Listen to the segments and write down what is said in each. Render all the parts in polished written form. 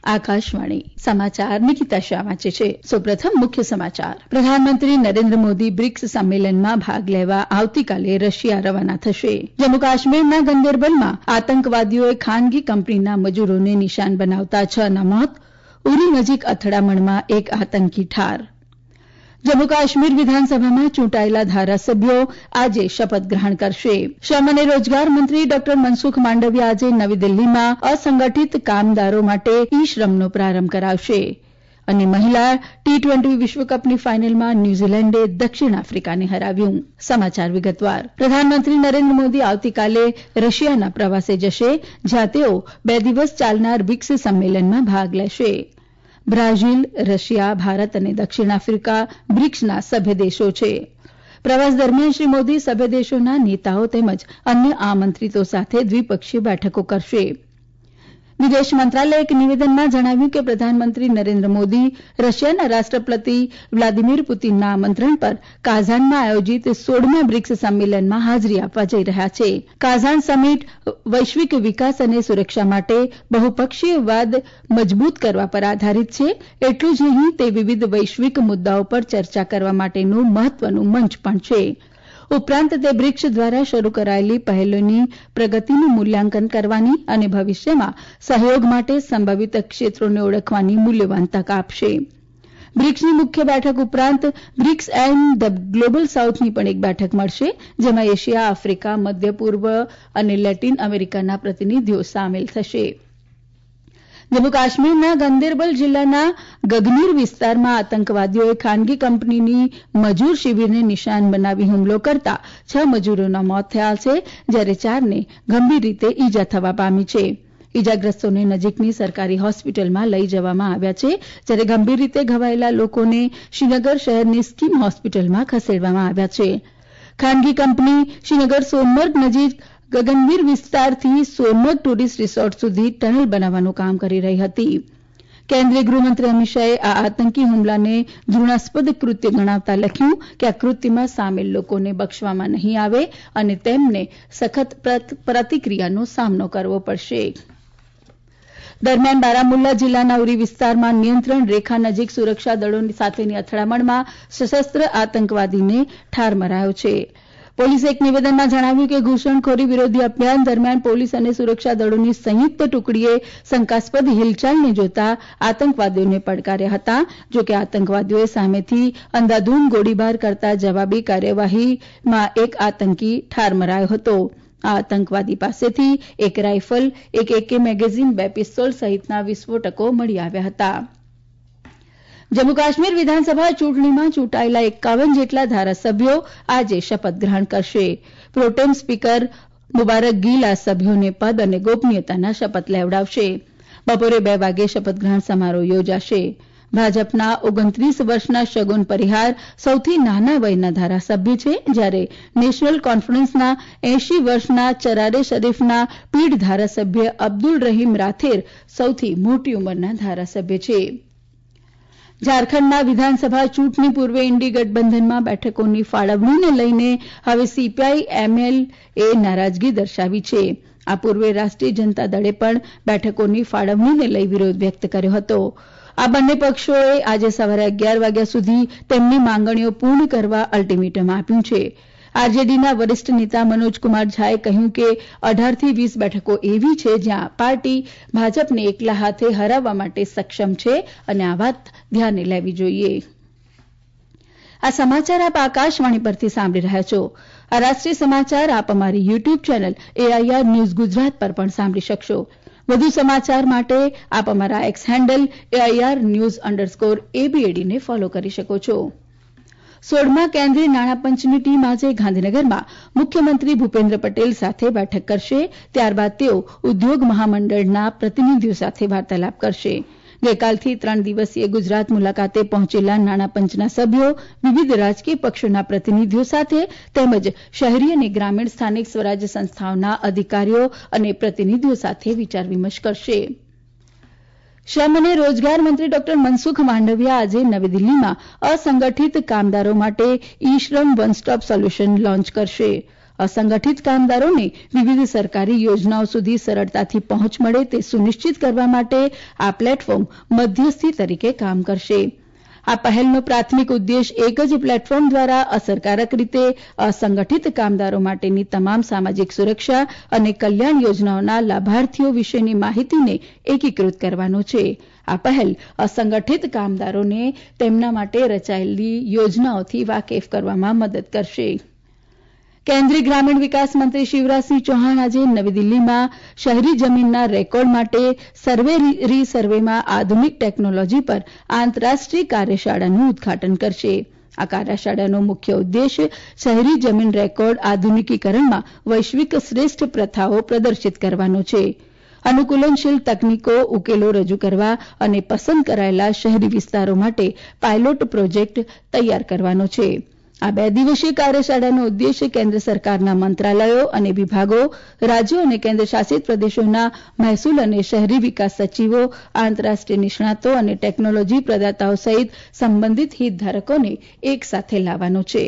આકાશવાણી સમાચાર નિકિતા શાહ વાંચે છે. સૌપ્રથમ મુખ્ય સમાચાર. પ્રધાનમંત્રી નરેન્દ્ર મોદી બ્રિક્સ સંમેલનમાં ભાગ લેવા આવતીકાલે રશિયા રવાના થશે. જમ્મુ કાશ્મીરના ગંદેરબલમાં આતંકવાદીઓએ ખાનગી કંપનીના મજૂરોને નિશાન બનાવતા 6 ના મોત. ઉરી નજીક અથડામણમાં એક આતંકી ઠાર. જમ્મુ કાશ્મીર વિધાનસભામાં ચૂંટાયેલા ધારાસભ્યો આજે શપથ ગ્રહણ કરશે. શ્રમ અને રોજગાર મંત્રી ડોક્ટર મનસુખ માંડવિયા આજે નવી દિલ્હીમાં અસંગઠિત કામદારો માટે ઈ શ્રમનો પ્રારંભ કરાવશે. અને મહિલા T20 વિશ્વકપની ફાઇનલમાં ન્યૂઝીલેન્ડે દક્ષિણ આફ્રિકાને હરાવ્યું. સમાચાર વિગતવાર. પ્રધાનમંત્રી નરેન્દ્ર મોદી આવતીકાલે રશિયાના પ્રવાસે જશે, જ્યાં તેઓ 2 દિવસ ચાલનાર બ્રિક્સ સંમેલનમાં ભાગ લેશે. બ્રાઝીલ, રશિયા, ભારત અને દક્ષિણ આફ્રિકા બ્રિક્સના સભ્ય દેશો છે. પ્રવાસ દરમિયાન શ્રી મોદી સભ્ય દેશોના નેતાઓ તેમજ અન્ય આમંત્રિતો સાથે દ્વિપક્ષીય બેઠકો કરશે. વિદેશ મંત્રાલયે એક નિવેદનમાં જણાવ્યું કે પ્રધાનમંત્રી નરેન્દ્ર મોદી રશિયાના રાષ્ટ્રપતિ વ્લાદિમીર પુતિનના આમંત્રણ પર કાઝાનમાં આયોજિત 16મા બ્રિક્સ સંમેલનમાં હાજરી આપવા જઈ રહ્યા છે. કાઝાન સમિટ વૈશ્વિક વિકાસ અને સુરક્ષા માટે બહુપક્ષીયવાદ મજબૂત કરવા પર આધારિત છે. એટલું જ નહીં, તે વિવિધ વૈશ્વિક મુદ્દાઓ પર ચર્ચા કરવા માટેનું મહત્વનું મંચ પણ છે. ઉપરાંત તે બ્રિક્સ દ્વારા શરૂ કરાયેલી પહેલોની પ્રગતિનું મૂલ્યાંકન કરવાની અને ભવિષ્યમાં સહયોગ માટે સંભવિત ક્ષેત્રોને ઓળખવાની મૂલ્યવાન તક આપશે. બ્રિક્સની મુખ્ય બેઠક ઉપરાંત બ્રિક્સ એન્ડ ધ ગ્લોબલ સાઉથની પણ એક બેઠક મળશે, જેમાં એશિયા, આફ્રિકા, મધ્ય પૂર્વ અને લેટિન અમેરિકાના પ્રતિનિધિઓ સામેલ થશે. જમ્મુ કાશ્મીરના ગંદેરબલ જિલ્લાના ગગનીર વિસ્તારમાં આતંકવાદીઓએ ખાનગી કંપનીની મજૂર શિબિરને નિશાન બનાવી હુમલો કરતા 6 મજૂરોના મોત થયા છે, જ્યારે 4ને ગંભીર રીતે ઈજા થવા પામી છે. ઈજાગ્રસ્તોને નજીકની સરકારી હોસ્પિટલમાં લઈ જવામાં આવ્યા છે, જ્યારે ગંભીર રીતે ઘવાયેલા લોકોને શ્રીનગર શહેરની સ્કીમ હોસ્પિટલમાં ખસેડવામાં આવ્યા છે. ખાનગી કંપની શ્રીનગર સોનમર્ગ નજીક ગગનવીર વિસ્તારથી સોનમર્ગ ટુરિસ્ટ રિસોર્ટ સુધી ટનલ બનાવવાનું કામ કરી રહી હતી. કેન્દ્રીય ગૃહમંત્રી અમિત શાહે આ આતંકી હુમલાને ઘૃણાસ્પદ કૃત્ય ગણાવતા લખ્યું કે આ કૃત્યમાં સામેલ લોકોને બક્ષવામાં નહીં આવે અને તેમને સખત પ્રતિક્રિયાનો સામનો કરવો પડશે. દરમિયાન બારામુલ્લા જિલ્લાના ઉરી વિસ્તારમાં નિયંત્રણ રેખા નજીક સુરક્ષા દળો સાથેની અથડામણમાં સશસ્ત્ર આતંકવાદીને ઠાર મરાયો છે. પોલીસે એક નિવેદનમાં જણાવ્યું કે ઘૂસણખોરી વિરોધી અભિયાન દરમિયાન પોલીસ અને સુરક્ષા દળોની સંયુક્ત ટુકડીએ શંકાસ્પદ હિલચાલને જોતા આતંકવાદીઓને પડકાર્યા હતા. જોકે આતંકવાદીઓએ સામેથી અંધાધૂંધ ગોળીબાર કરતા જવાબી કાર્યવાહીમાં એક આતંકી ઠાર મરાયો હતો. આ આતંકવાદી પાસેથી એક રાઇફલ, એક AK મેગેઝીન, 2 પિસ્તોલ સહિતના વિસ્ફોટકો મળી આવ્યા હતા. જમ્મુ કાશ્મીર વિધાનસભા ચૂંટણીમાં ચૂંટાયેલા 51 જેટલા ધારાસભ્યો આજે શપથ ગ્રહણ કરશે. પ્રોટેમ સ્પીકર મુબારક ગીલ આ સભ્યોને પદ અને ગોપનીયતાના શપથ લેવડાવશે. બપોરે 2 વાગે શપથ ગ્રહણ સમારોહ યોજાશે. ભાજપના 29 વર્ષના શગુન પરિહાર સૌથી નાના વયના ધારાસભ્ય છે, જ્યારે નેશનલ કોન્ફરન્સના 80 વર્ષના ચરારે શરીફના પીઢ ધારાસભ્ય અબ્દુલ રહીમ રાથેર સૌથી મોટી ઉંમરના ધારાસભ્ય છે. ઝારખંડના વિધાનસભા ચૂંટણી પૂર્વે ઇન્ડી ગઠબંધનમાં બેઠકોની ફાળવણીને લઈને હવે CPI-ML એ નારાજગી દર્શાવી છે. આ પૂર્વે રાષ્ટ્રીય જનતા દળે પણ બેઠકોની ફાળવણીને લઈ વિરોધ વ્યક્ત કર્યો હતો. આ બંને પક્ષોએ આજે સવારે 11 વાગ્યા સુધી તેમની માંગણીઓ પૂર્ણ કરવા અલ્ટિમેટમ આપ્યું છે. આરજેડીના વરિષ્ઠ નેતા મનોજકુમાર ઝાએ કહ્યું કે 18 થી 20 બેઠકો એવી છે જ્યાં પાર્ટી ભાજપને એકલા હાથે હરાવવા માટે સક્ષમ છે અને આ વાત ધ્યાને લેવી જોઈએ. આ સમાચાર આપ આકાશવાણી પરથી સાંભળી રહ્યા છો. આ રાષ્ટ્રીય સમાચાર આપ અમારી YouTube channel AIR news Gujarat પર પણ સાંભળી શકશો. વધુ સમાચાર માટે આપ અમારા એક્સ હેન્ડલ AIR_news_ABAD ને ફોલો કરી શકો છો. 16મા કેન્દ્રીય નાણાપંચની ટીમ આજે ગાંધીનગરમાં મુખ્યમંત્રી ભૂપેન્દ્ર પટેલ સાથે બેઠક કરશે. ત્યારબાદ તેઓ ઉદ્યોગ મહામંડળના પ્રતિનિધિઓ સાથે વાર્તાલાપ કરશે. ગઈકાલથી 3 દિવસીય ગુજરાત મુલાકાતે પહોંચેલા નાણાપંચના સભ્યો વિવિધ રાજકીય પક્ષોના પ્રતિનિધિઓ સાથે તેમજ શહેરી અને ગ્રામીણ સ્થાનિક સ્વરાજ્ય સંસ્થાઓના અધિકારીઓ અને પ્રતિનિધિઓ સાથે વિચાર વિમર્શ કરશે. શ્રમ અને રોજગાર મંત્રી ડોક્ટર મનસુખ માંડવિયા આજે નવી દિલ્હીમાં અસંગઠિત કામદારો માટે ઈ શ્રમ વન સ્ટોપ સોલ્યુશન લોન્ચ કરશે. અસંગઠિત કામદારોને વિવિધ સરકારી યોજનાઓ સુધી સરળતાથી પહોંચ મળે તે સુનિશ્ચિત કરવા માટે આ પ્લેટફોર્મ મધ્યસ્થી તરીકે કામ કરશે. આ પહેલનો પ્રાથમિક ઉદ્દેશ એક જ પ્લેટફોર્મ દ્વારા અસરકારક રીતે અસંગઠિત કામદારો માટેની તમામ સામાજિક સુરક્ષા અને કલ્યાણ યોજનાઓના લાભાર્થીઓ વિશેની માહિતીને એકીકૃત કરવાનો છે. આ પહેલ અસંગઠિત કામદારોને તેમના માટે રચાયેલી યોજનાઓથી વાકેફ કરવામાં મદદ કરશે. કેન્દ્રીય ગ્રામીણ વિકાસ મંત્રી શિવરાજસિંહ ચૌહાણ આજે નવી દિલ્હીમાં શહેરી જમીનના રેકોર્ડ માટે સર્વે રીસર્વેમાં આધુનિક ટેકનોલોજી પર આંતરરાષ્ટ્રીય કાર્યશાળાનું ઉદઘાટન કરશે. આ કાર્યશાળાનો મુખ્ય ઉદ્દેશ શહેરી જમીન રેકોર્ડ આધુનિકીકરણમાં વૈશ્વિક શ્રેષ્ઠ પ્રથાઓ પ્રદર્શિત કરવાનો છે. અનુકૂલનશીલ તકનીકો ઉકેલો રજૂ કરવા અને પસંદ કરાયેલા શહેરી વિસ્તારો માટે પાયલોટ પ્રોજેક્ટ તૈયાર કરવાનો છે. આ 2 દિવસીય કાર્યશાળાનો ઉદ્દેશ કેન્દ્ર સરકારના મંત્રાલયો અને વિભાગો, રાજ્યો અને કેન્દ્રશાસિત પ્રદેશોના મહેસૂલ અને શહેરી વિકાસ સચિવો, આંતરરાષ્ટ્રીય નિષ્ણાતો અને ટેકનોલોજી પ્રદાતાઓ સહિત સંબંધિત હિતધારકોને એક સાથે લાવવાનો છે.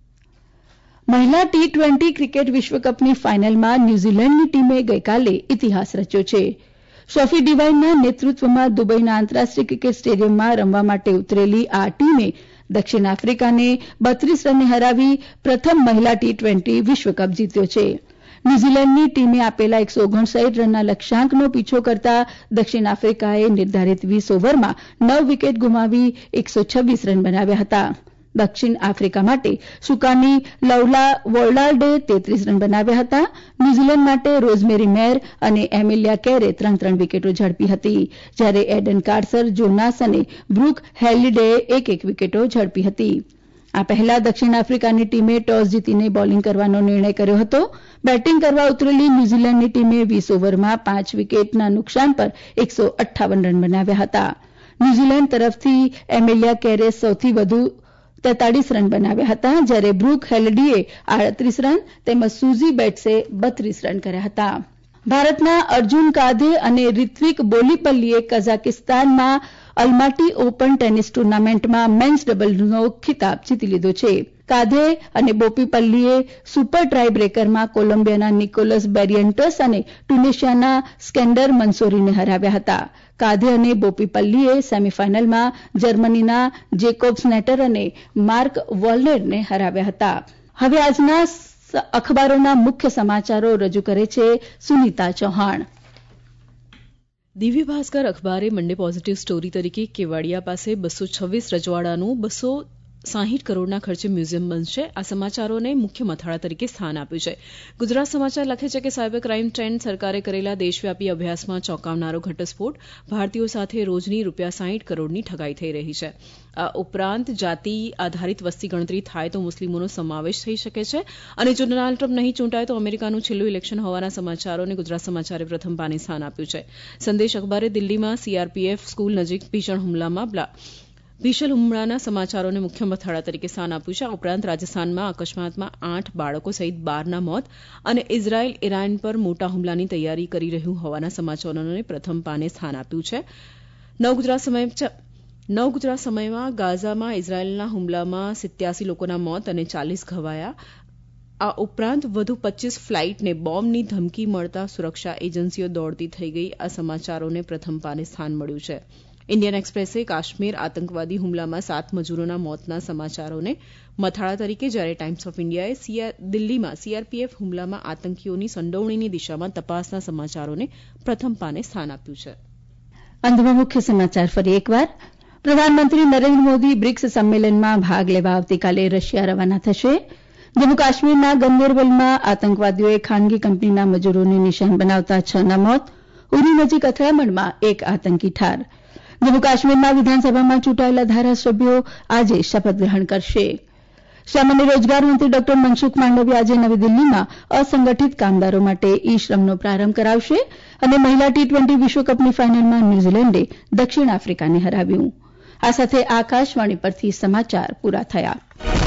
મહિલા T20 ક્રિકેટ વિશ્વકપની ફાઇનલમાં ન્યૂઝીલેન્ડની ટીમે ગઈકાલે ઇતિહાસ રચ્યો છે. શોફી ડિવાઇનના નેતૃત્વમાં દુબઈના આંતરરાષ્ટ્રીય ક્રિકેટ સ્ટેડિયમમાં રમવા માટે ઉતરેલી આ ટીમે દક્ષિણ આફ્રિકાને 32 રને હરાવી પ્રથમ મહિલા T20 વિશ્વકપ જીત્યો છે. ન્યૂઝીલેન્ડની ટીમે આપેલા 159 રનના લક્ષ્યાંકનો પીછો કરતા દક્ષિણ આફ્રિકાએ નિર્ધારિત 20 ઓવરમાં 9 વિકેટ ગુમાવી 126 રન બનાવ્યા હતા. દક્ષિણ આફ્રિકા માટે સુકાની લવલા વોર્લાલ્ડે 33 રન બનાવ્યા હતા. ન્યૂઝીલેન્ડ માટે રોઝમેરી મેર અને એમિલિયા કેરે 3 વિકેટો ઝડપી હતી, જ્યારે એડન કાર્સર, જોનાસ અને બ્રુક હેલિડેએ 1 વિકેટો ઝડપી હતી. આ પહેલા દક્ષિણ આફ્રિકાની ટીમે ટોસ જીતીને બોલિંગ કરવાનો નિર્ણય કર્યો હતો. બેટિંગ કરવા ઉતરેલી ન્યૂઝીલેન્ડની ટીમે 20 ઓવરમાં 5 વિકેટના નુકસાન પર 158 રન બનાવ્યા હતા. ન્યૂઝીલેન્ડ તરફથી એમિલિયા કેરે સૌથી વધુ 43 રન બનાવ્યા હતા, જ્યારે બ્રુક હેલિડીએ 38 રન તેમજ સુઝી બેટ્સે 32 રન કર્યા હતા. ભારતના અર્જુન કાધે અને રિત્વિક બોલીપલ્લીએ કઝાકિસ્તાનમાં અલમાટી ઓપન ટેનિસ ટુર્નામેન્ટમાં મેન્સ ડબલ્સનો ખિતાબ જીતી લીધો છે. કાધે અને બોપીપલ્લીએ સુપર ટ્રાય બ્રેકરમાં કોલંબિયાના નિકોલસ બેરિયન્ટસ અને ટ્યુનિશિયાના સ્કેન્ડર મંસોરીને હરાવ્યા હતા. કાધે અને બોપીપલ્લીએ સેમીફાઇનલમાં જર્મનીના જેકોબ સ્નેટર અને માર્ક વોલ્નેરને હરાવ્યા હતા. હવે આજના અખબારોના મુખ્ય સમાચારો રજૂ કરે છે સુનીતા ચૌહાણ. દિવ્ય ભાસ્કર અખબારે મંડે પોઝિટિવ સ્ટોરી તરીકે કેવાડિયા પાસે 226 રજવાડાનું 260 કરોડના ખર્ચે મ્યુઝિયમ બનશે. આ સમાચારોને મુખ્ય મથાળા તરીકે સ્થાન આપ્યું છે. ગુજરાત સમાચાર લખે છે કે સાયબર ક્રાઇમ ટ્રેન્ડ સરકારે કરેલા દેશવ્યાપી અભ્યાસમાં ચોંકાવનારો ઘટસ્ફોટ. ભારતીયો સાથે રોજની ₹60 કરોડની ઠગાઈ થઈ રહી છે. આ ઉપરાંત જાતિ આધારિત વસ્તી ગણતરી થાય તો મુસ્લિમોનો સમાવેશ થઈ શકે છે અને જો ડોનાલ્ડ ટ્રમ્પ નહીં ચૂંટાય તો અમેરિકાનું છેલ્લું ઇલેક્શન હોવાના સમાચારોને ગુજરાત સમાચારે પ્રથમ પાને સ્થાન આપ્યું છે. સંદેશ અખબારે દિલ્હીમાં CRPF સ્કૂલ નજીક ભીષણ હુમલાના સમાચારોને મુખ્ય મથાળા તરીકે સ્થાન આપ્યું છે. આ ઉપરાંત રાજસ્થાનમાં અકસ્માતમાં 8 બાળકો સહિત 12ના મોત અને ઇઝરાયેલ ઈરાન પર મોટા હુમલાની તૈયારી કરી રહ્યું હોવાના સમાચારોને પ્રથમ પાને સ્થાન આપ્યું છે. નવ ગુજરાત સમયમાં ગાઝામાં ઇઝરાયેલના હુમલામાં 87 લોકોના મોત અને 40 ઘવાયા. આ ઉપરાંત વધુ 25 ફ્લાઇટને બોમ્બની ધમકી મળતા સુરક્ષા એજન્સીઓ દોડતી થઈ ગઈ. આ સમાચારોને પ્રથમ પાને સ્થાન મળ્યું છે. ઇન્ડિયન એક્સપ્રેસે કાશ્મીર આતંકવાદી હુમલામાં 7 મજૂરોના મોતના સમાચારોને મથાળા તરીકે, જ્યારે ટાઇમ્સ ઓફ ઇન્ડિયાએ દિલ્હીમાં CRPF હુમલામાં આતંકીઓની સંડોવણીની દિશામાં તપાસના સમાચારોને પ્રથમ પાને સ્થાન આપ્યું છે. અંતમાં મુખ્ય સમાચાર ફરી એકવાર. પ્રધાનમંત્રી નરેન્દ્ર મોદી બ્રિક્સ સંમેલનમાં ભાગ લેવા આવતીકાલે રશિયા રવાના થશે. જમ્મુ કાશ્મીરના ગંદેરબલમાં આતંકવાદીઓએ ખાનગી કંપનીના મજૂરોને નિશાન બનાવતા 6ના મોત. ઉરી નજીક અથડામણમાં 1 આતંકી ઠાર. જમ્મુ કાશ્મીરમાં વિધાનસભામાં ચૂંટાયેલા ધારાસભ્યો આજે શપથ ગ્રહણ કરશે. શ્રમ અને રોજગાર મંત્રી ડોક્ટર મનસુખ માંડવિયા આજે નવી દિલ્હીમાં અસંગઠિત કામદારો માટે ઈ શ્રમનો પ્રારંભ કરાવશે અને મહિલા T20 વિશ્વકપની ફાઇનલમાં ન્યૂઝીલેન્ડે દક્ષિણ આફ્રિકાને હરાવ્યું. આ સાથે આકાશવાણી પરથી સમાચાર પૂરા થયા.